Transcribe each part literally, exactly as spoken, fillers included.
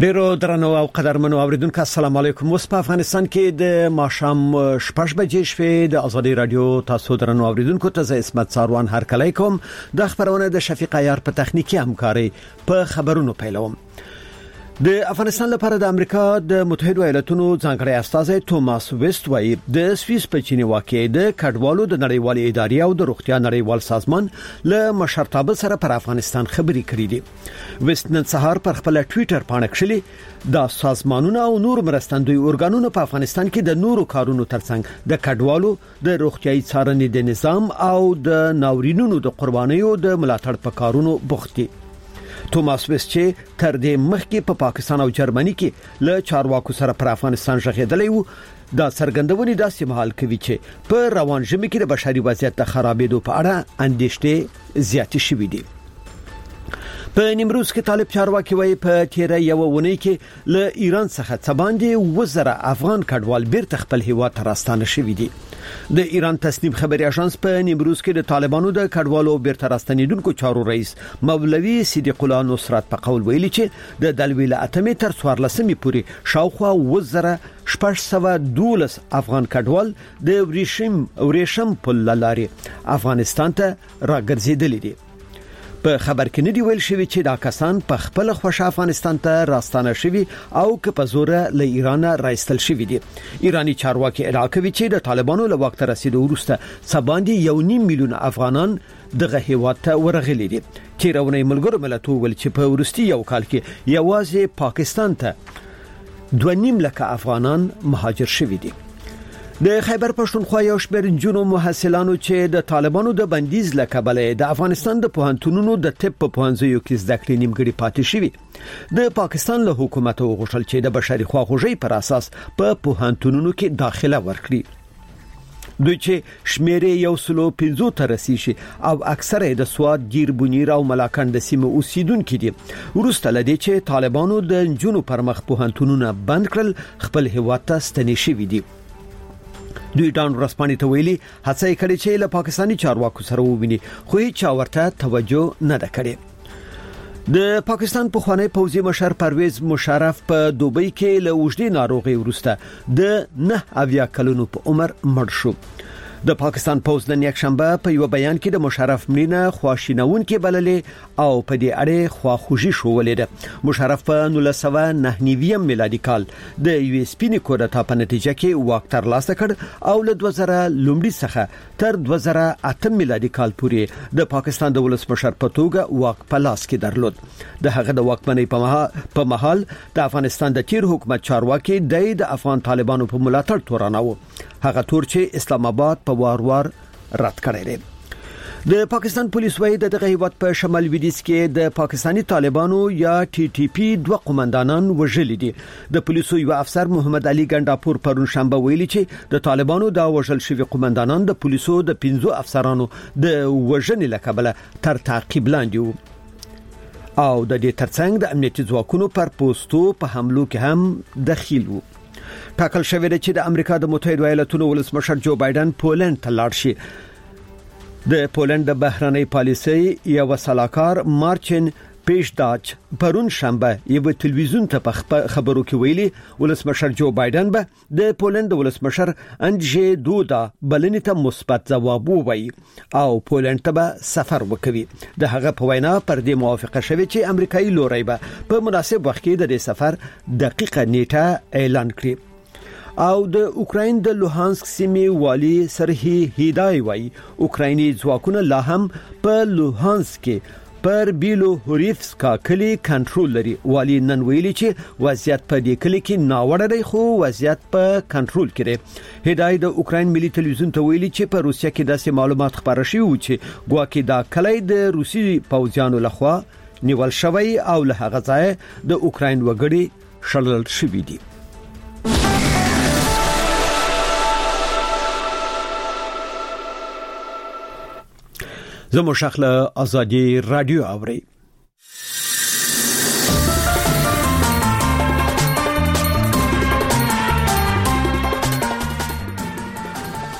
ډیرو درنو او قدرمنو اوریدونکو السلام علیکم. اوس په افغانستان کې د ماښام شپږ بجې شوې. د ازادي رادیو تاسو درنو اوریدونکو ته زه اسمت ساروان هرکلی کوم. د خبرونه د شفیق عیار په تخنیکی همکاري په خبرونو پیلوم. د افغانستان لپاره د امریکا د متحده ایالاتونو ځانګړی استازی توماس ویست وايي د سویس په چینی واقع د کډوالو د نړیوالې ادارې او د روغتیا نړیوال سازمان له مشرتابه سره پر افغانستان خبري کړې دي. ویست نن سهار پر خپل ټوئیټر باندې کړلي د سازمانونو او نور مرستندوی ارګانونو په افغانستان کې د نورو کارونو ترڅنګ د کډوالو د روغتیايي څارنې د نظام او د ناورینونو د قربانیو د ملاتړ په کارونو بوخت دي. توماس ویست چې تر دې مخکې په پا پاکستان او جرمني کې له چارواکو سره پر افغانستان ژغېدلی وو، دا څرګندونې داسې مهال کوي چې په روان ژمي کې د بشري وضعیت د خرابېدو په اړه اندېښنې زیاتې شوې دي. په نیمروز کې طالب چارواکي وایي په تیره یو ونې کې له ایران څخه څه باندې وزره افغان کډوال بیرته خپل هیواد ته راستانه شوي دي. د ایران تصنیف خبري اژانس په نیمروز کې د طالبانو د کډوالو بیرته راستنیدونکو چارو رئیس مولوي صدیق الله نصرت په قول ویلي چې د دلویل اتمې تر څوارلسمې پورې شاوخوا وزره شپږ سوه دولس افغان کډوال د ورېشم ورېشم په لارې افغانستان ته راګرځېدلي دي. په خبر کې نه دی ویل شوی چې دا کسان په خپل خوښه افغانستان ته راستانه شوي او که په زور له ایران راایستل شوي دي. ایرانی چارواکي ادعا کوي چې د طالبانو له وخت رسیدو وروسته سباندې یو نیم میلیون افغانان دغه هیواد ته ورغلي دي. تیرونه ملګرو ملتونو ول چې په ورستي یو کال کې یوازې پاکستان ته دوه نیم لک افغانان مهاجر شوي دي. د خیبر پښتونخوا یو شمېر جنو محصلانو چې د طالبانو د بندیز له کبله د افغانستان د پوهنتونونو د طب په پوهنځیو کې زده کړې نیمګړې پاتې شوي. د پاکستان له حکومت وغوښتل چې د بشري خواخوږۍ پر اساس په پوهنتونونو کې داخله ورکړي. دوی چې شمیرې یو سلو پنځو ته رسیدي او اکثره د سواد گیر بونیر او ملاکنډ د سیمه اوسیدونکو دي. ورسته لدی چې طالبانو د جنو پر مخ پوهنتونونه بند کړل خپل هیواد ته ستنې شوي دي. دوی ډان رسپانی ته ویلي هڅه کړې چې له پاکستاني چارواکو سره وویني خو هیڅ ورته توجه نه ده کړې. د پاکستان پخوانی پوځي مشر پرویز مشرف په دوبۍ کې له وژنې ناروغي وروسته د نه اویا کلونو په عمر مړ شو. د پاکستان پوز نن یک شنبه په یو بیان کې د مشرف مړینه خواشینون کې بللې او په دې اړه خواخوږي شولې ده. مشرف په نولس سوه نهه نوي میلادي کال د یو اس پی کودتا په نتیجه کې واک ترلاسه کړ او له دوه زره لومړي څخه تر دوه زره اته میلادي کال پورې د پاکستان د ولسمشر په توګه واک په لاس کې درلود. د هغه د واکمنۍ په مهال د افغانستان د تیر حکومت چارواکي د افغان طالبانو په ملاتړ توراناوه، هغه تور چې اسلام آباد په وار وار رد کړی دی. د پاکستان پولیس وايي د دغه هیواد په شمال لویدیځ کې د پاکستاني طالبانو یا ټي ټي پی دوه قومندانان وژلي دي. د پولیسو یو افسر محمد علي ګنداپور پرون شنبه ویلي چې د طالبانو د وژل شوی قومندانان د پولیسو د پنځو افسرانو د وژنې لکبله تر تعقیب لاندې وو او د دې ترڅنګ د امنیتي ځواکونو پر پوسټو په حملو کې هم دخیل وو. ټاکل شوی دی چې د امریکا د متحده ایالاتونو ولسمشر جو بایدن پولند ته لاړ شي. د پولند د بهرنۍ پالیسۍ یو سلاکار مارچن پیشداچ پرون شنبه یو تلویزیون ته په خبرو کې ویلي ولسمشر جو بایدن به د پولند ولسمشر انجې دودا بلنې ته مثبت ځواب ووایي او پولند ته به سفر وکوي. د هغه په وینا پر دې موافقه شوه چې امریکایي لوري به په مناسب وخت کې د دې سفر دقیقه نیټه اعلان کړي. او د اوکراین د لوهانسک سیمې والی سرهی هیدای وای اوکرایني ځواکونه لا هم په لوهانسک کې پر بیلو هوریفسکا کلی کنټرول لري. والی نن ویلي چې وضعیت په دې کلی کې ناوړه دی خو وضعیت په کنټرول کې دی. هداي د اوکراین ملي تلویزیون ته ویلي چې په روسیا کې داسې معلومات خبره شوي و چې ګواکې دا کلی د روسي پوځیانو لخوا نیول شوی او له هغه ځای د اوکراین وګړي شړل شوي دي. زمو شخله ازادي رادیو اوري.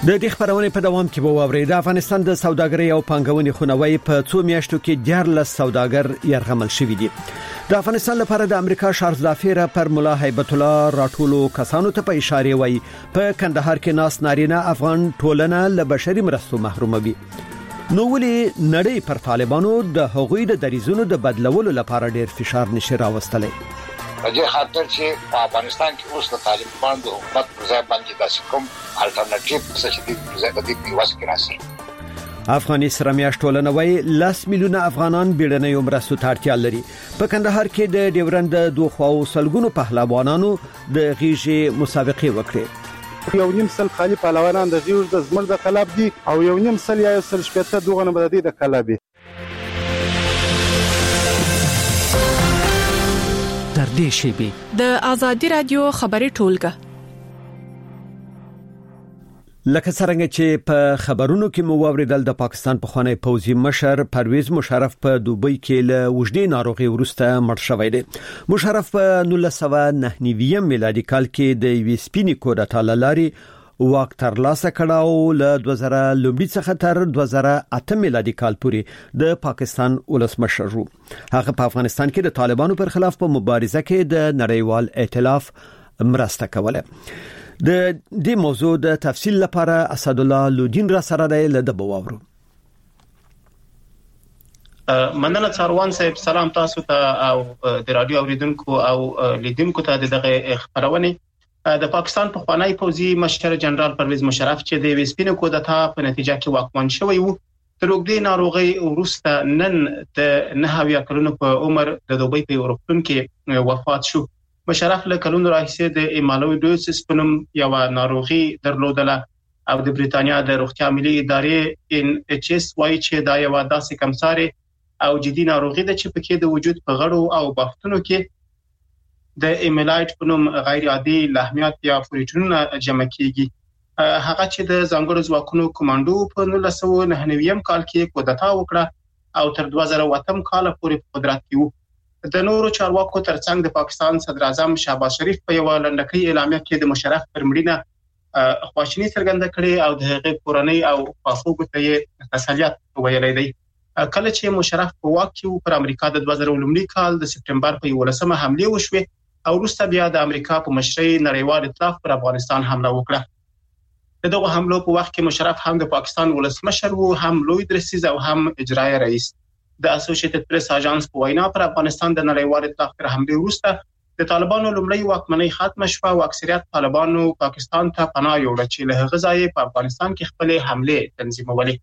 د دې خبرونې په دوام کې به واوري د افغانستان د سوداګرۍ او پانګونې خونوي په څو میاشتو کې دیارلس سوداګر يرغمل شوي دي. د افغانستان لپاره د امریکا شارزدافیر پر مولا هیبت الله راټولو کسانو ته په اشاره وای په کندهار کې ناس نارینه افغان ټولنه له بشري مرستو محروموي. نو ولې نړۍ پر طالبانو د هغوی د دریزونو د بدلولو لپاره ډیر فشار نشي راوستلی؟ دغه خاطر چې په افغانستان کې اوس د طالبانو د حکومت پر ځای باندې داسې کوم الټرنیټیو څه چې د ځای د پیوس کې راسي. افغاني سره میاشت ټولنه وای لاس میلیونه افغانان بیړنۍ عمرستو ته اړتیا لري. په کندهار کې د ډیورند دوه خواو سلګونو پهلوانانو د غیږې مسابقه وکړه. یو نیم سل خالي پهلوانان د غیږ د زمر د خلاب دي او یو نیم سل یا سل شپته دوغه نه بددي د خلابي. در دې شی د ازادي رادیو خبري ټولګه لکه څنګه چې په خبرونو کې مو واوریدل د پاکستان په خوانی پوځي مشر پرویز مشرف په دوبۍ کې له وژدې ناروغي ورسته مړ شوی دی. مشرف په نولس سوه نهه نوي میلادي کال کې د ویسپینی کودتا لاري واک تر لاسه کړهو له دوه زره لومړي څخه تر دوه زره اته میلادي کال پورې د پاکستان ولسمشر وو. هغه په افغانستان کې د طالبانو پر خلاف په مبارزه کې د نړیوال ائتلاف مرسته کوله. د دې موضوع د تفصیل لپاره اسد الله لودین را سره دی له دبواورو. مننه څاروان صاحب، سلام تاسو ته او د رادیو اوریدونکو او لیدونکو ته دغه خبرونه. د پاکستان په خوانی پوځي مشر جنرال پرویز مشرف چې د ویسپینو کودتا په نتیجه کې واکمن شوی وو تر وګړي ناروغي ورسته نن د نهاویا کلونو په عمر د دوبۍ په یورپون کې وفات شو. مشرف له کلونو راهیسې د ایمالویډوسس په نوم یو ناروغي درلودله او د بریتانیا د روغتیا ملي ادارې ان ایچ اس وايي چې دا یو داسې کمساري او جدي ناروغي ده چې پکې د وجود په غړو او بافتونو کې د ایمیلایټ په نوم غیر عادي لحمیات یا پروتینونه جمع کیږي. هغه چې د ځانګړو ځواکونو کمانډو په نولس سوه نهه نوي کال کې کودتا وکړه او تر دوه زره اوه کال پورې په قدرت کې وو. د نورو چارواکو ترڅنګ د پاکستان صدر اعظم شهباز شریف په یو لنډکی اعلامیه کې د مشرف پر مړینه خواشینی څرګنده کړې او د هغې کورنۍ او خواخوږو ته یې تسلیت ویلي دی. کله چې مشرف په واک کې پر امریکا د دوه زره لومړي کال د سپټمبر په یولسمه حمله وشوه او وروسته بیا د امریکا په مشرۍ نړیوال ائتلاف پر افغانستان حمله وکړه. دغه حمله په وخت کې مشرف هم د پاکستان ولسمشر وو، هم لوی درسیز او هم اجرایی رئیس. د اسوسییټډ پریس اژانس په وینا پر افغانستان د نړیوال ائتلاف پر حمله وروسته د طالبانو لومړی واکمنۍ ختم شوه او اکثریت طالبانو پاکستان ته پناه یوړه چې له هغه ځای په افغانستان کې خپل حمله تنظیمولې.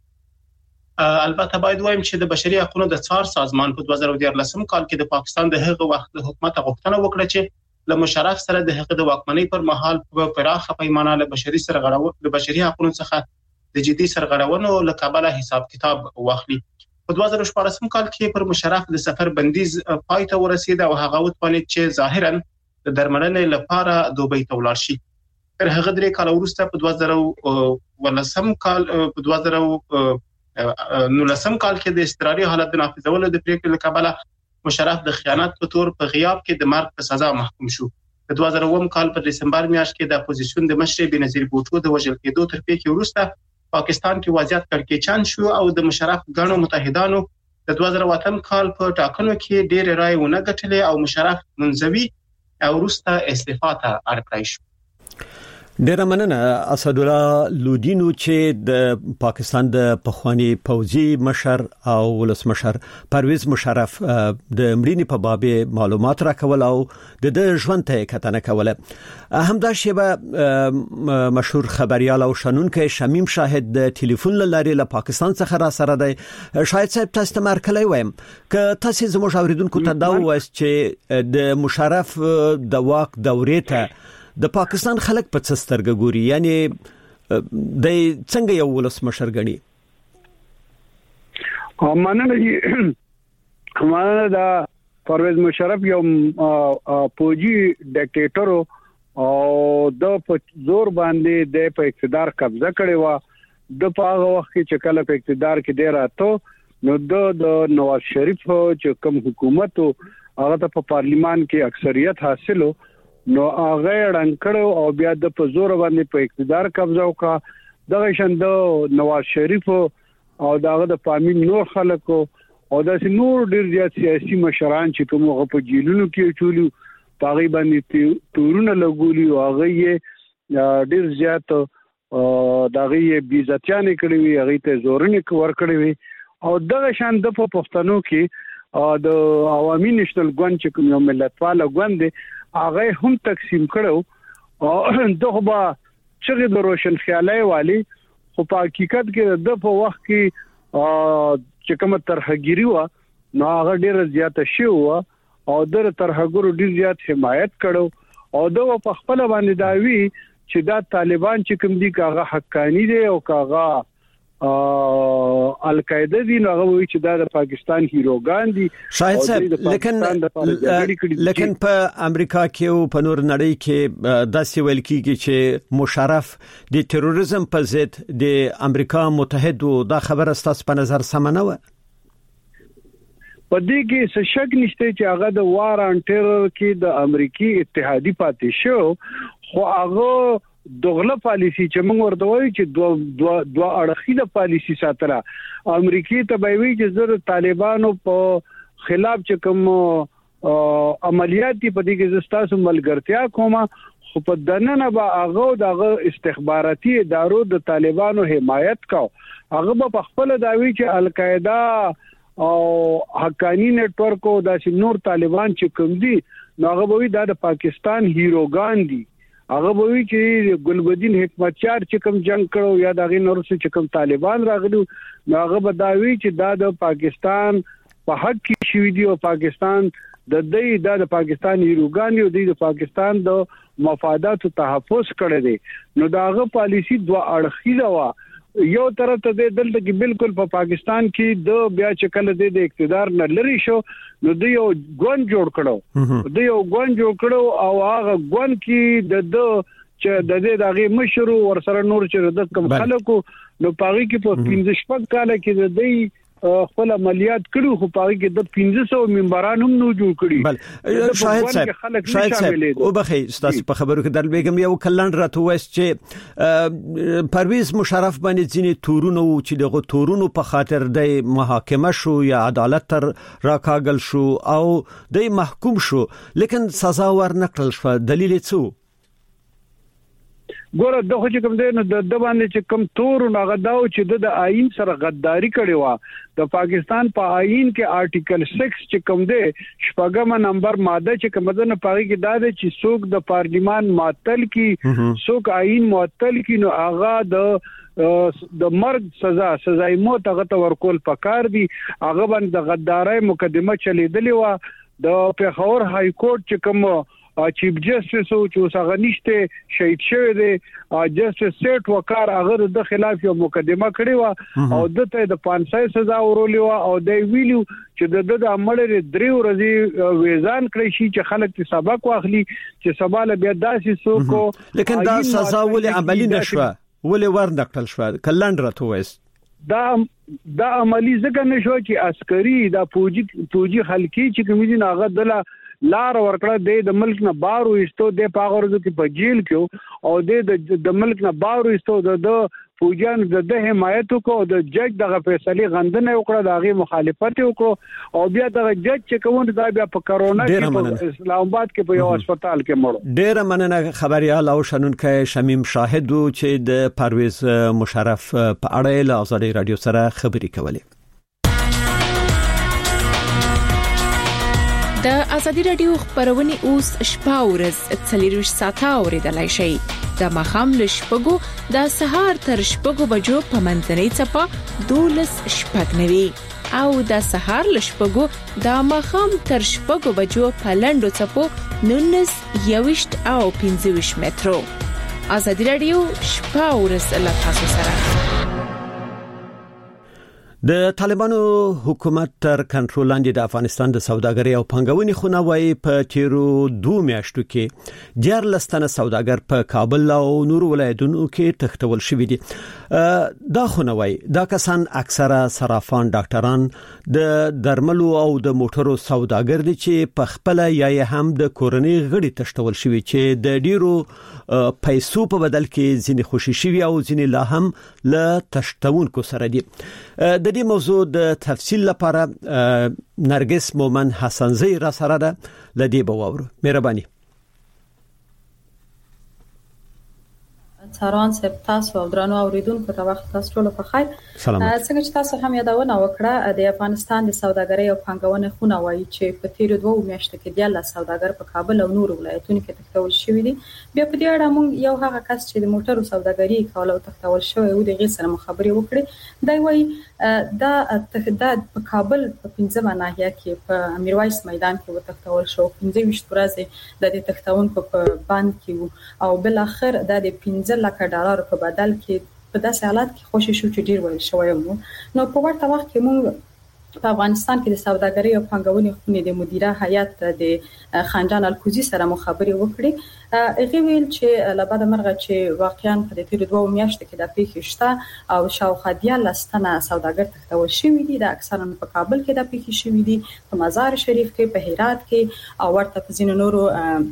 البته باید وایم چې د بشري حقوقو د څار سازمان په دوه زره دیارلس کال کې د پاکستان د هغه وخت د حکومت غوښتنه وکړه چې له مشرف سره د هغه د واکمنۍ پر مهال په پراخه پیمانه له بشري سرغړونو د بشري حقوقو څخه د جدي سرغړونو له کابل حساب کتاب واخلي. په دوه زره شپږ کال کې پر مشرف د سفر بندیز پای ته ورسید او هغه وتوانید چې ظاهرا د درملنې لپاره دوبۍ ته ولاړ شي. تر هغه درې کال وروسته په دوه زره ولسم کال په دوه زره نولسم کال کې د استراري حالت د نافذولو د پریکړې لپاره مشرف د خیانت په تور په غیاب کې د مرګ په سزا محکوم شو. په دوه زره اووه کال په دسمبر میاشت کې د اپوزیسیون د مشر بنظیر بوټو د وژل کېدو تر پیښې وروسته پاکستان کې وضعیت کړکېچن شو او د مشرف ګڼو متحدانو د دوه زره اوه کال په ټاکنو کې ډېر رائے ونه ګټلې او مشرف منځوي او وروسته استعفا ته اړ کړی شو. ډیر مننه اسد الله لودینو چې د پاکستان د پخوانی پوځي مشر او ولسمشر پرویز مشرف د مړینې په باب معلومات راکول او د ژوند ته کتنه کوله. همدا شیبه مشهور خبريال او شنونکو شمیم شاهد د ټلیفون لارې له پاکستان څخه را سره دی. شاید صاحب تاسو ته مرکلای وایم ک تاسو زموږ اوریدونکو ته دا وایي چې د مشرف د واک دورې ته د پاکستان خلک په څسترګه ګوري، یعنی د څنګه یو ولسمشر غني؟ مننه جی، مننه دا پرویز مشرف یو پوجي ډیکټیټر او د په زور باندې د په اقتدار قبضه کړی و. د په هغه وخت کې چې کله په اقتدار کې دی راته نو د نواز شریف چې کوم حکومت هغه ته په پارلیمان کې اکثریت حاصلو نو هغه رنګړو او بیا د په زور باندې په اقتدار قبضه وکړه دغه شند نواز شریف او دغه د پامین نور خلکو او د نور ډیر زیات سیاسي مشران چې کومه په جیلونو کې چولو پاغي باندې تورونه لګولي او هغه ډیر زیات دغه بیزتیانه کړی وي هغه ته زورنه ور کړی وي او دغه شان د پښتنو کې د عوامي نېشنل ګوند چې کوم ملتپال ګوند هغه هم تقسیم کړو او دغه با چې د روشن خیالای والی خو په حقیقت کې د په وخت کې چې کوم ترهګيري و نو هغه ډیر زیات شي و او در ترهګرو ډیر زیات حمایت کړو او د په خپل باندې داوی چې دا طالبان چې کوم دي کاغه حقانی دي او کاغه القاعده دي نو هغه وی چې دا د پاکستان هیروګان دي شاهد صاحب لیکن لیکن په امریکا کې او په نور نړۍ کې داسې ویل کیږي چې مشرف د تروریزم په ضد د امریکا متحدو دا خبره ستاسو په نظر سم نه و په دې کې څه شک نشته چې هغه د وار ان ټیرر کې د امریکای اتحادی پاتې شو خو هغه دغله پالیسی چې موږ ورته وایو چې دوه دوه دوه اړخیزه پالیسی ساتره امریکای ته به وی چې زر طالبانو په خلاف چې کوم عملیات په دې کې زستاسو ملګرتیا کومه خو په دننه به هغه دغه استخباراتي ادارو د طالبانو حمایت کاو هغه په خپل داوی چې القاعده او حقانی نتورک او د نور طالبان چې کوم دي نو هغه به د پاکستان هیروګان دي هغه وی چې ګلبدین حکمتیار چې کوم جنگ کړو یا دغه نورس چې کوم طالبان راغلو هغه بداوی چې دا د پاکستان په حق کې شوی دی او پاکستان د دې د پاکستان هیروګان یو د پاکستان د مفادات تحفظ کړی دی نو داغه پالیسی دوه اړخیزه وا یو طرف ته د دلته کې بالکل په پاکستان کې د بیا چې کله د اقتدار نه لري شو نو د یو ګوند جوړ کړو د یو ګوند جوړ کړو او هغه ګوند کې د د چې د دې دغه مشرو ور سره نور چې د کم خلکو نو پاغي کې په پنځه شپږ کال کې د دې خپل عملیات کړو خو پاره کې د پنځه سوه منبران هم نو جوړ کړي بل شاهد صاحب شاهد صاحب او بخي تاسو په خبرو کې دل بیگم یو کلن راته وایي چې پرویز مشرف باندې ځینې تورونه او چې دغه تورونو په خاطر د محاکمه شو یا عدالت تر راکاګل شو او د محکوم شو لیکن سزا ورنکړل شو دلیل څه ګوره دغه چې کوم دی نو د باندې چې کوم تور نه غداو چې د آئین سره غداری کړي وا د پاکستان په آئین کې آرټیکل سکس چې کوم دی شپږم نمبر ماده چې کوم ده نه پاره کې دا دی چې څوک د پارلیمان معطل کی څوک آئین معطل کی نو هغه د د مرګ سزا سزای موت هغه ته ورکول پکار دي هغه باندې د غدارۍ مقدمه چلیدلې و د پیښور های کورټ چې کوم چیف جسټس او چې څنګه نشته شهید شوی دی جسټس سیټ وکړ هغه د خلاف یو مقدمه کړې و او دته د پانسه سزا ورولې و او د ویلو چې د د عمل درې ورځې ویزان کړی شي چې خلک ته سبق واخلي چې سباله بیا داسې څوک لیکن دا سزا ولې عملی نشوه ولې ورنکړل شو کلند راته وست دا دا عملی ځکه نشو چې عسکري دا فوجي فوجي خلکی چې کوم دي هغه دله لار ورکړه د ملک نه بار وستو د پاغورځو کې په جیل کې او د د ملک نه بار وستو د فوجان د حمایت کو د جج دغه فیصله غندنه وکړه دغه مخالفت وکړو او بیا دغه جج چې کوم دا بیا په کرونا کې په اسلام آباد کې په یو هسپتال کې مړ ډیر مننه خبريال او شنونکو شمیم شاهد چې د پرویز مشرف په اړه له آزادۍ رادیو سره خبري کولې د آزادۍ رادیو خبرونه اوس شپه ورځ څلور ساعته اوریدلای شئ د مخام لشپګو د سهار تر شپګو بجو په منځنۍ چپه دولس شپږنوي او د سهار لشپګو د مخام تر شپګو بجو په لندو چپو نونس یوشت او پنځوش مترو آزادۍ رادیو شپه ورځ له تاسو سره د طالبانو حکومت تر کنټرول لاندې د افغانستان د سوداګرۍ او پنګونې خونه وای په تیرو دوه میاشتو کې ډیر لستنه سوداګر په کابل او نور ولایتونو کې تختول شوې دي. دا خونه وای دا کسان اکثره صرافان، ډاکټران، د درملو او د موټرو سوداګر دي چې په خپل یا هم د کورنۍ غړي تختول شوې چې د ډیرو پیسو په بدل کې ځینې خوشي شوي او ځینې لا هم له تشتونکو سره دي. د دې موضوع د تفصیل لپاره نرګس مومن حسنزی را سره ده، لدی بوورو. مهرباني. ساران سپ تاسو او درنو اوریدونکو ته وخت تاسو ټول په خیر. څنګه چې تاسو هم یادونه وکړه د افغانستان د سوداګرۍ او پنګونې خونه وایي چې په تیر دوه میاشتو کې د لا سوداګر په کابل او نور ولایتونو کې تختول شوی دي. بیا په دې اړه موږ یو هغه کس چې د موټرو سوداګرۍ کول او تختول شوی و د غیر سره مخابري وکړي. دا وایي دا تخداد په کابل په پنځمه ناحیه کې په امیروایس میدان کې وتختول شو. پنځه ویشت ورځې د تختونکو په باند کې او بل اخر د پنځه لکه ډالر په بدل کې په داسې حالت کې خوشی شو چې ډیر ویل شوی وو. نو په ورته وخت کې موږ په افغانستان کې د سوداګرۍ او پنګونې خونې د مدیره هیئت د خانجان الکوزي سره مخابري وکړي. هغه ویل چې لباده مرغه چې واقعا په تیر دوه میاشتو کې د پیښې شته او شاوخوا د لستنه سوداګر تختول شوی دي. د اکثرا په کابل کې د پیښې شوی دي، په مزار شریف کې، په هرات کې او ورته په ځینو نورو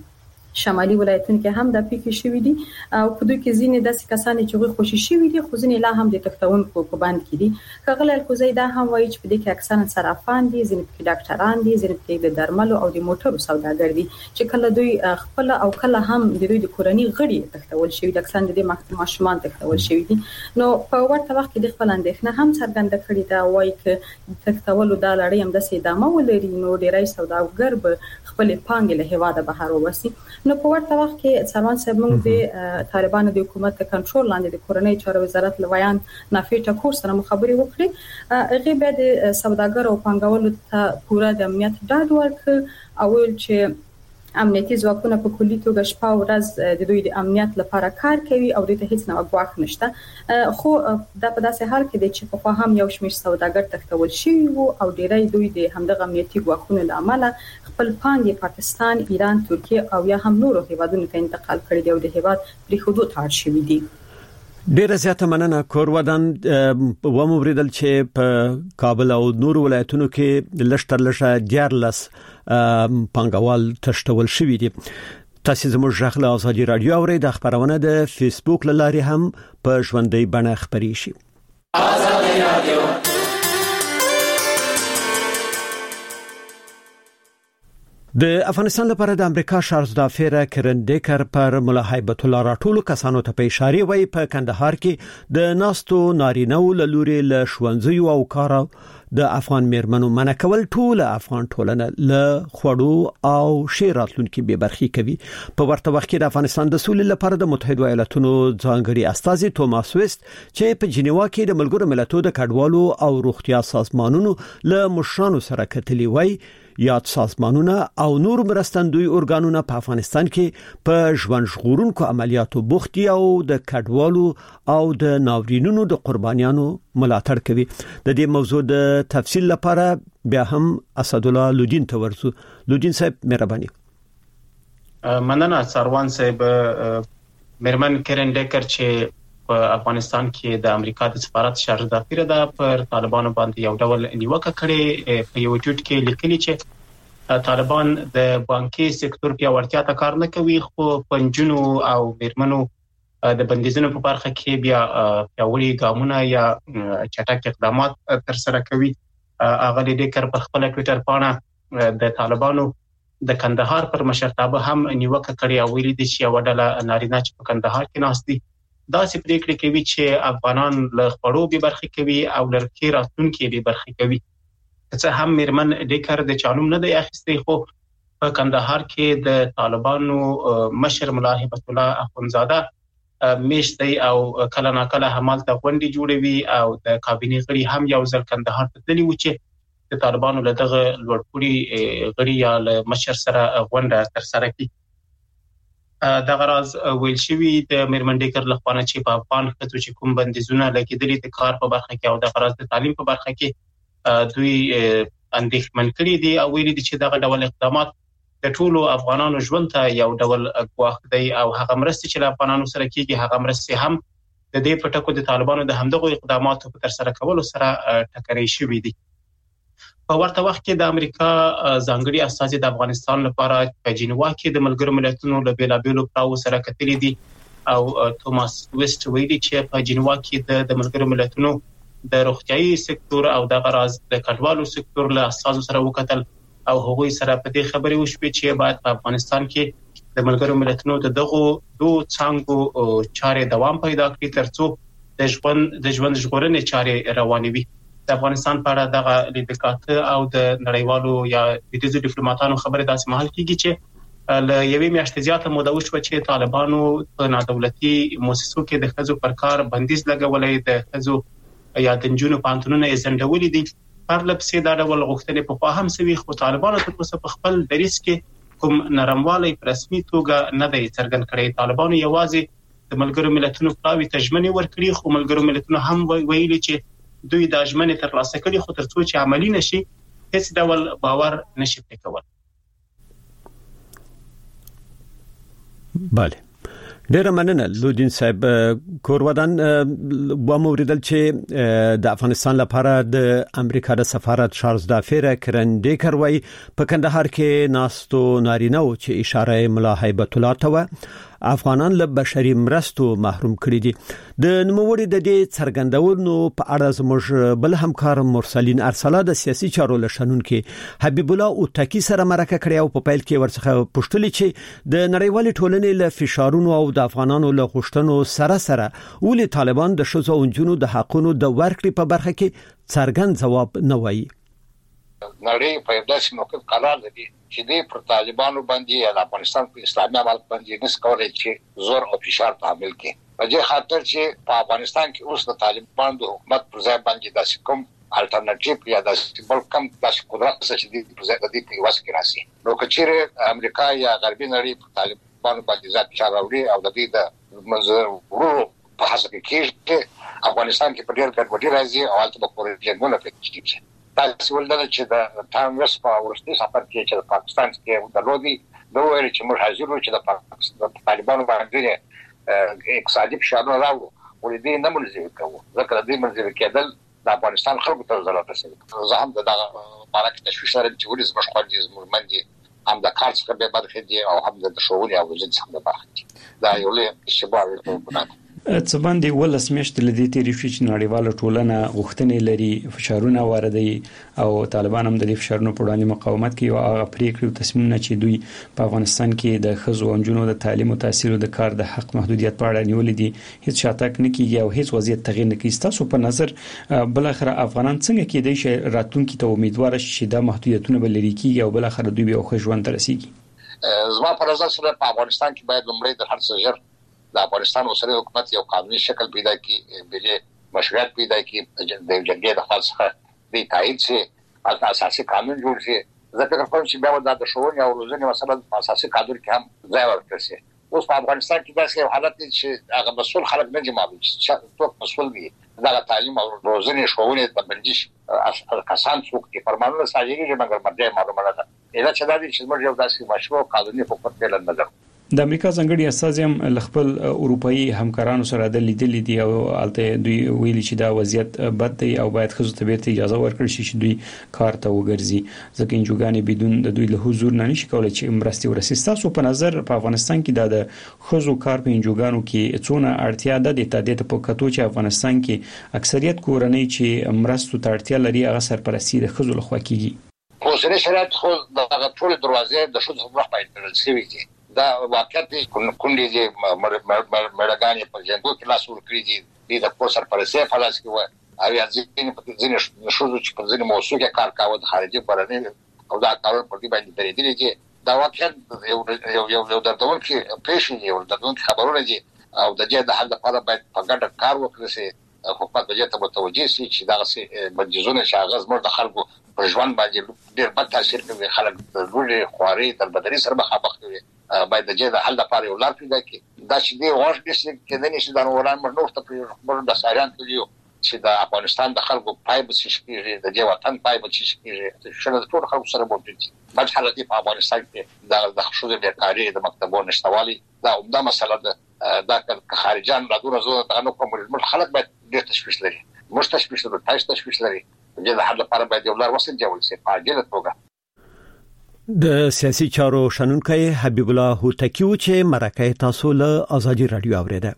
شمالي ولایتونو کې هم د پیښې شوې دي او په دوی کې ځینې داسې کسان چې غوښ خوشي شوي دي خو ځینې لا هم د تختونکو په باندې کې دي. کغل الکوزي دا هم وایي چې په دې کې اکثرا صرافان دي، ځینې کې ډاکټران دي، ځینې کې د درملو او د موټرو سوداګر دي چې کله دوی خپل او کله هم د دوی د کورنۍ غړي تختول شوي دي، اکثرا د دې ماشومان تختول شوي دي. نو په ورته وخت کې د خپل اندېښنه هم څرګنده کړې ده، وایي چې تختولو د لړۍ هم د ادامه ولري نو ډېری سوداګر به خپل پانګې له هواده بهر ووسي. نو په ورته وخت کې سلمان صاحب موږ د طالبانو د حکومت د کنټرول لاندې د کورنۍ چارو وزارت لویان نافي ټکور سره مخابري وکړي. هغه به د سوداګر او پنګوالو ته پوره د امنیت ډاډ ورکړ او چې امنیتي ځواکونه په کلي توګه شپه او ورځ د دوی د امنیت لپاره کار کوي او د هیڅ نه غواخ نشته. خو دا په داسې حال کې دی چې په فهم یو شمېر سوداګر تختول شوي وو او ډیری دوی د همدغه امنیتي غواخونو له امله خپل پانګې پاکستان، ایران، ترکیه او یا هم نورو هیوادونو ته انتقال کړي دي او د هیواد پرې خودو ته اړ شوي دي. ډیره زیاته مننه. کورودان و موریدل چې په کابل او نور ولایتونو کې لشتر لشه دیارلس پنګوال تشتول شوی دي. تاسو زموږ ژغله ازادي رادیو اورئ. د خبرونه د فیسبوک لاري هم په ژوندۍ بڼه خبري شي. ازادي رادیو د افغانستان لپاره د امریکا شارز دافیر کرن ډیکر پر مولا هیبت الله راټولو کسانو ته په اشاره وای په کندهار کې د ناستو نارینه ولوري له شونځي او کار د افغان میرمنو منکول ټول افغان ټولنه له خړو او شیراتلونکو به برخي کوي. په ورته وخت کې د افغانستان د سولې لپاره د متحده ایالاتونو ځانګړي استازي توماس ویست چې په جنیوا کې د ملګرو ملتونو د کډوالو او روغتیا سازمانونو له مشرانو سره کتلی وای یاد سازمانونه او نور مرستندوی ارګانونه په افغانستان کې په ژوند ژغورونکو عملیاتو بوختي او د کډوالو او د ناورینونو د قربانیانو ملاتړ کوي. د دې موضوع د تفصیل لپاره بیا هم اسد الله لودین ته ورسو. لودین صاحب مهرباني. مننه سروان صاحب. میرمن کرن ډیکر چې په افغانستان کې د امریکا د سفارت شارج دافیر ده پر طالبانو باندې یو ډول نیوکه کړې. په یو ټویټ کې لیکلي چې طالبان د بانکي سکتور پیاوړتیا ته کار نه کوي خو پنځونو او میرمنو د بندیزونو په برخه کې بیا پیاوړي ګامونه یا چټک اقدامات تر سره کوي. هغه د ډیکر په خپل ټویټر باندې د طالبانو د کندهار پر مشرتابه هم نیوکه کړې او ویلي دي چې یو ډله نارینه چې په کندهار کې ناست دي دا چې پریکړه کوي چې افغانان له خړو به برخه کوي او لرکې راتونکو به برخه کوي. څه هم میرمن ډیکر د چالوم نه دی اخیستي خو په کندهار کې د طالبانو مشر مولا هیبت الله اخونزاده میشتي او کله نا کله همالته غونډې جوړوي او د کابینې غړي هم یو ځل کندهار ته تللی و چې د طالبانو له دغه لوړپوړي غړي یا له مشر سره غونډه تر سره کړي. د غراز ویل شوی د میرمنډیکر لخوانه چې په افغان خطو چې کوم بندیزونه لګیدلي د کار په برخه کې او د غراز د تعلیم په برخه کې دوی اندېښمن کړي دي او ویلي دي چې دغه ډول اقدامات د ټولو افغانانو ژوند ته یو ډول ګواښ دی او هغه مرستې چې له افغانانو سره کیږي هغه مرستې هم د دې پټکو د طالبانو د همدغه اقداماتو په تر سره کولو سره ټکرې شوې دي. په ورته وخت کې د امریکا ځانګړي استازي د افغانستان لپاره په جنیوا کې د ملګرو ملتونو له بیلابېلو پلاوو سره کتلي دي او توماس ویسټ ویلي چې په جنیوا کې د ملګرو ملتونو د روغتيایي سکتور او د غراز د کډوالو سکتور له استازو سره وکتل او هغوی سره په دې خبرې وشوي چې باید په افغانستان کې د ملګرو ملتونو د دغو دوه څنګهو چارې دوام پیدا کړي ترڅو د ژوند د ژوند ژغورنې چارې روانې وي. د افغانستان په اړه دغه لیدکاته او د نړیوالو یا د دې ډیپلوماټانو خبره داسې محل کیږي چې له یوې میاشتې زیاته موده وشوه چې طالبانو په نادولتي مؤسسو کې د خزو پر کار بندیز لګولې د خزو یا د جنونو پانتونونه ایزنډولې دي. پر لپسې دا ډول غوښتنې په خوا هم سوي خو طالبانو تر اوسه په خپل دریس کې کوم نرموالی په رسمي توګه نه دی څرګند کړی. طالبانو یوازې د ملګرو ملتونو پلاوي تجمنې ورکړي خو ملګرو ملتونو هم ویلي چې دوی د اجمنې تر لاسه کړي خو ترڅو چې عملی نشي هیڅ ډول باور نشي پکول. بله ډیره مننه لودین صاحب. کورودان و موریدل چې د افغانستان لپاره د امریکا د سفارت چارلز دافیر کرندیکر وای په کندهار کې ناستو نارینه او چې اشاره ملا هیبت الله ته افغانان له بشري مرستو محروم کړي دي. د نوموړي د دې څرګندونو په اړه زموږ بل همکار مرسلین ارسلا د سیاسي چارو لشنون کې حبیب الله او تکی سره مرکه کړې او په پیل کې ورڅخه پوښتنه چې د نړیوال ټولنې له فشارونو او د افغانانو له غوښتنو سره سره ولې طالبان د شذو او جنونو د حقونو د ورکړې په برخه کې څرګند ځواب نه وایي. نړۍ په داسې موقف قرار لري چې د پر طالبانو باندې د افغانستان په اسلامي عمل باندې نس کولای چې زور او فشار په عمل کې په دې خاطر چې په افغانستان کې اوس د طالبانو د حکومت پر ځای باندې داسې کوم الټرنیټیو یا داسې بل کوم داسې قدرت چې د پر ځای د دې په واسه کې راسي نو کچېره امریکا یا غربي نړۍ په طالبانو باندې ځات فشار راوړي او د دې د منځورو په حساب کې چې افغانستان کې په ډېر ګډوډي راځي او حالت به کورې جنګونه پکې کیږي. تاسو ولدل چې د ټانګس په ورستي سفر کې چې د پاکستان کې د لودي دوه ویل چې موږ حاضر وو چې د پاکستان طالبانو باندې اقتصادي فشارونه راوړو ولې دې نه ملزم کوو ځکه دې ملزم کېدل د افغانستان خلکو ته ضرورت رسېږي. زه هم د مارکت تشویش لرم چې ولې زموږ خپل دي زموږ باندې هم د کار څخه به برخه دي او هم د شغل او د څخه برخه دي. دا یو لوی شباب دی. څه باندې ولس میشت لدی تیری فیچ نړیواله ټولنه غوښتنې لري فشارونه واردوي او طالبان هم د دې فشارونو په وړاندې مقاومت کوي او هغه پریکړې او تصمیمونه چې دوی په افغانستان کې د خزو او جنونو د تعلیم او تحصیل او د کار د حق محدودیت په اړه نیولې دي هیڅ شاتک نه کیږي او هیڅ وضعیت تغیر نه کوي. تاسو په نظر بل اخر افغانان څنګه کېدای شي راتلونکي ته امیدوار شي د محدودیتونو بل لري کیږي او بل اخر دوی به خو ژوند ترسيږي؟ زما په نظر سره په افغانستان کې باید لومړی د هر څه ژر د افغانستان اوسنی حکومت یو قانوني شکل پیدا کړي بلې مشروعیت پیدا کړي د جګړې د خاصه د تایید سي اساسي قانون جوړ شي. زه فکر کوم چې بیا د ښوونې او روزنې مسله په اساسي قانون کې هم ځای ورکړي شي. اوس په افغانستان کې داسې حالت دي چې هغه مسؤل خلک نه جمع دي چې څوک مسؤل دي دا تعلیم او روزنې ښوونې د بندیش کسان څوک دي فرمانونه ساجيږي چې مګر مده معلومه ده اله چې دا دي چې موږ یو داسې مشروع قانوني حکومت په لنډه ده. د امریکا ځانګړي استازي هم خپل اروپאי همکارانو سره د لیدلې دي او الته دوی ویلي چې دا وضعیت بد دی او باید خزو ته بیرته اجازه ورکړي شي چې دوی کار ته وګرځي ځکه انجوګانې بدون د دوی له حضور نه نشي کولای چې مرستي ورسي. تاسو په نظر په افغانستان کې د خزو کار په انجوګانو کې څونه اړتیا ده د تعداد په کتو چې افغانستان کې اکثریت کورنۍ چې مرستو ته اړتیا لري هغه سرپرستی د خزو لخوا کیږي؟ اوسنی شرایط خو د ټول دروازې د شذ په وخت باندې شوی دي. دا واقعیت دی کونډې دي مړګانې په جنګو کې لاس ور کړی دي د کور سرپرستی فلاس کې و او یا ځینې په ځینې شوزو چې په ځینې موضوع کې کار کاوه د خارجي پرنې او دا کار په دې باندې درېدلې دي. دا واقعیت یو یو یو دردونکې پېښې یو دردونکې خبرونه دي او د دې د حل لپاره باید په ګډه کار وکړي حکومت به دې ته متوجه شي چې دا سي بندیزونه چې هغه زموږ د خلکو په ژوند باندې ډېر بد تاثیر کوي، خلک د لوري خواري تر بدري سره مخامخ کوي. باید د دې د حل لپاره یو لار پیدا کړي. دا چې دی ورځ دې کې د نشي د نوران مرنوخ ته په د ساریان کلیو چې د افغانستان د خلکو پای به شي کېږي، د دې وطن پای به شي کېږي، چې د ټول خلکو سره موجود دي. بل حالت په افغانستان کې د د خشوع د بیکاری د مکتبونو نشټوالي دا عمده مسله ده. دا که خارجان راځي زه ته نو کوم مل خلک باید ډېر تشویش لري، مش تشویش لري، تاسو تشویش لري. د دې حل لپاره باید یو لار وسل جوړ شي په عاجله توګه. د سیاسي چارو شنونکي حبیب الله هوتکیو چې مرکه تاسو له ازادي رادیو اوریده.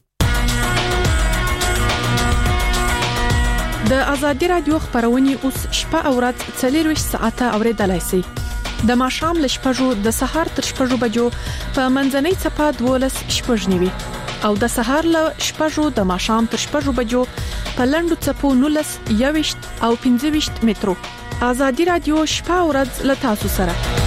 د ازادي رادیو خبرونه اوس شپه او ورځ څلور ساعته اوریدلای شئ. د ماښام ل شپږو د سهار تر شپږو بجو په منځنۍ چپه دولس شپږ نیوي او د سهار ل شپږو د ماښام تر شپږو بجو په لندو چپو نولس یوشت او پنځه وشت مترو. ازادي رادیو شپه او ورځ ل تاسو سره.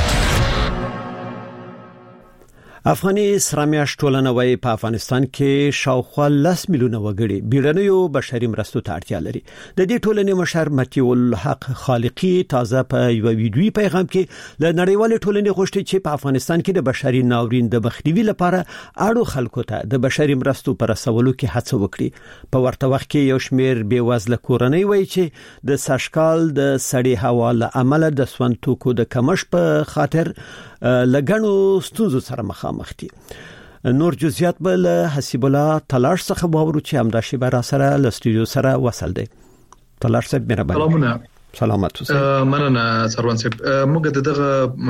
افغاني سرامیاش ټولنه وايي په افغانستان کې شاوخوا لس میلیونه وګړي بیړنیو بشري مرستو ته اړتیا لري. د دې ټولنې مشر متي الحق خالقي تازه په یو ویډیوي پیغام کې له نړیوال ټولنې غوښتي چې په افغانستان کې د بشري ناورین د مخنیوي لپاره اړو خلکو ته د بشري مرستو پر رسولو کې هڅه وکړي. په ورته وخت کې یو شمېر بیوزله کورنۍ وایي چې د ساشکال د سړې هوا له امله د سون توکو د کمښت په خاطر لګنو ستونزو سره مخامخ دي. نور جزئیات بل حسیب الله تلاش څخه باور چې همدا شی بر سره ل استودیو سره وصل دي. تلاش صاحب مهرباني. سلامونه. سلامات اوسئ. مننه سروان صاحب. موږ دغه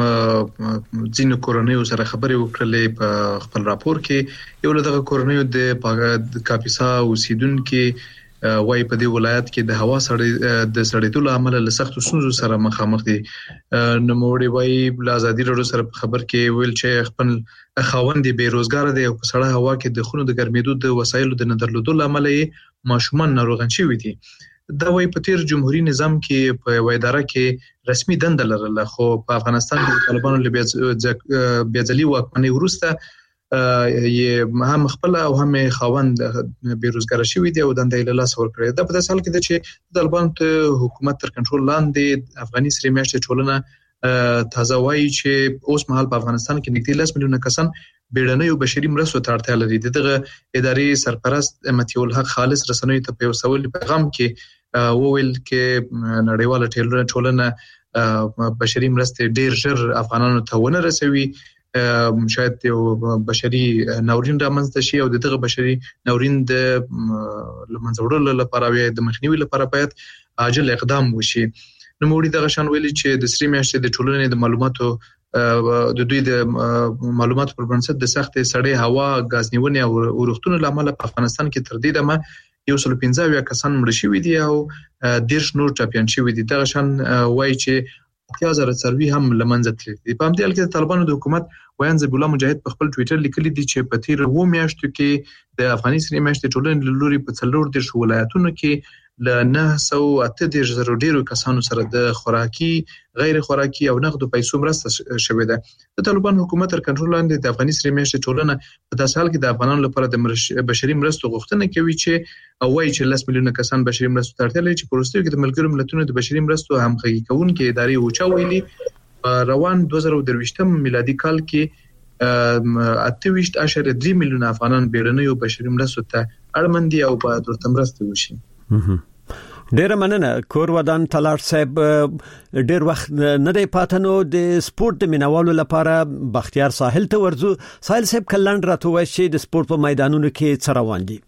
ځینو کورنیو سره خبرې وکړلې په خپل راپور کې. یو دغه کورنیو د کاپیسا اوسیدونکو وای په دې ولایت کې د هوا سړې د سړېدو لامل له سختو ستونزو سره مخامخ دي. نو موړي وای د ازادي رادیو سره په خبر کې ویل چې خپل خاوند بیروزګار دی او په سړه هوا کې د خونو د ګرمېدو د وسایلو د ندرلودو لامل یې ماشومان ناروغان شوي دي. دا وای په تیر جمهوریت نظام کې په یو اداره کې رسمي دنده لرله، خو په افغانستان کې طالبانو له بیځلي واکمنۍ وروسته یې هم خپل او هم خاوند بیروزګار شوی دی او دنده له لاس ورکړي. دا په داسې حال کې ده چې طالبان ته حکومت تر کنټرول لاندې افغاني سری میاشتې ټولنه تازه وایي چې اوس مهال په افغانستان کې نږدې لس میلیونه کسان بیړنیو بشري مرستو ته اړتیا لري. دغه ادارې سرپرست متي الحق خالص رسنیو ته په یو سوال پیغام کې وویل چې نړیواله ټولنه بشري مرستې ډیر ژر افغانانو ته ونه رسوي. شاید یو بشري ناورین رامنځته شي او دغه بشري ناورین د لمنځه وړلو لپاره او د مخنیوي لپاره باید عاجل اقدام وشي. نو موږ دغه شان ویلي چې د سری میاشتې د ټولنې د معلوماتو د دوی د معلوماتو پر بنسټ د سختې سړې هوا غاز نیونې او ورښتونو لامل په افغانستان کې تر دې دمه یو سل پنځه اویا کسان مړ شوي دي او ډیر نور ټاپیان شوي دي. دغه شان وایي چې اتیا زره څاروي هم لمنځه تللي دي. په همدې حال کې د طالبانو د حکومت ویان زبیح الله مجاهد په خپل ټوئیټر لیکلي دي چې په تیر و میاشتو کې د افغاني سری میاشتې ټولنې له لوري په څلور دېرش ولایتونو کې له نه سوه اته دېرش زره ډیرو کسانو سره د خوراکي، غیر خوراکي او نقدو پیسو مرسته شوې ده. د طالبان حکومت تر کنټرول لاندې د افغاني سری میاشتې ټولنه په داسې حال کې د افغانانو لپاره د بشري مرستو غوښتنه کوي چې او وايي چې لس میلیونه کسان بشري مرستو ته اړتیا لري، چې په وروستیو کې د ملګرو ملتونو د بشري مرستو همغږي کوونکې ادارې اوچا ویلي روان دوه زره درویشتم میلادي کال کې اته ویشت اشاریه درې میلیونه افغانان بیړنیو بشري مرستو ته اړمن دي او باید ورته مرسته وشي. ډیر مننه. کور ودان تلاش صاحب ډیر وخت نه دی پاتنو د سپورت د مینوالو لپاره بختیار ساحل ته ورزو. ساحل صاحب کلند راته وایي چې د سپورت په میدانونو کې څه روان دي.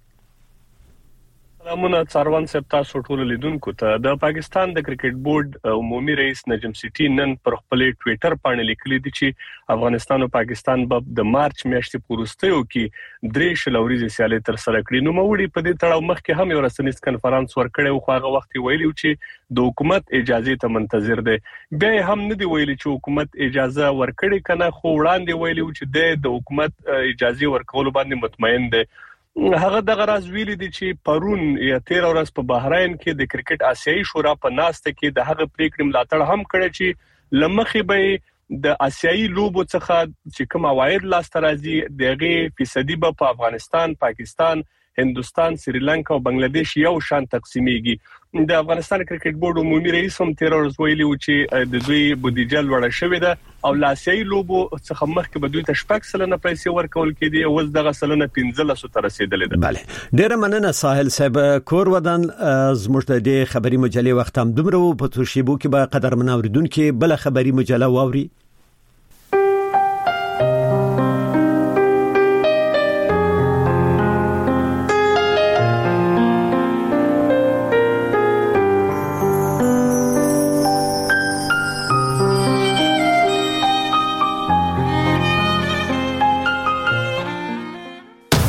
سلامونه څاروان صاحب، تاسو ټول لیدونکو ته. د پاکستان د کرکټ بورډ عمومي رئیس نجم سیټي نن پر خپل ټوئیټر باندې لیکلي دي چې افغانستان او پاکستان به د مارچ میاشتې په وروستیو کې درې شل ورځې سیالي تر سره کړي. نو موړي په دې تړاو مخکې هم یو رسنیز کنفرانس ورکړی او هغه وخت ویلي چې د حکومت اجازه ته منتظر دي. بیا هم نه دی ویلي چې حکومت اجازه ورکړي کنه، خو وړاندې ویلي چې د حکومت اجازه ورکول باندې مطمئن دي. هغه دغه راز ویلي دي چې پرون یا تیر ورځ په بحرین کې د کرکټ آسیایي شورا په ناسته کې د هغه پریکړې ملاتړ هم کړی چې لمخې به د آسیایي لوبو څخه چې کوم عواید لاسته راځي دغه فیصدي به په افغانستان، پاکستان هندستان سریلانکا او بنگلاديش یو شان تقسیمېږي د افغانستان کرکټ بورډ عمومي رئیس هم تیر ورځ ویلي و چې د دوی بودیجه لوړه شوې ده او لاسیي لوبو څخه مخکې به دوی ته شپږ سلنه پیسې ورکول کېدي او دغه سلنه پنځه سلنه ته رسیدلې ده. بله ډیر مننه ساحل صاحب کور ودان زموږ د خبري مجلې وخت هم دومره په توشیبو کې به قدر منوریدون کې بل خبري مجله واوري.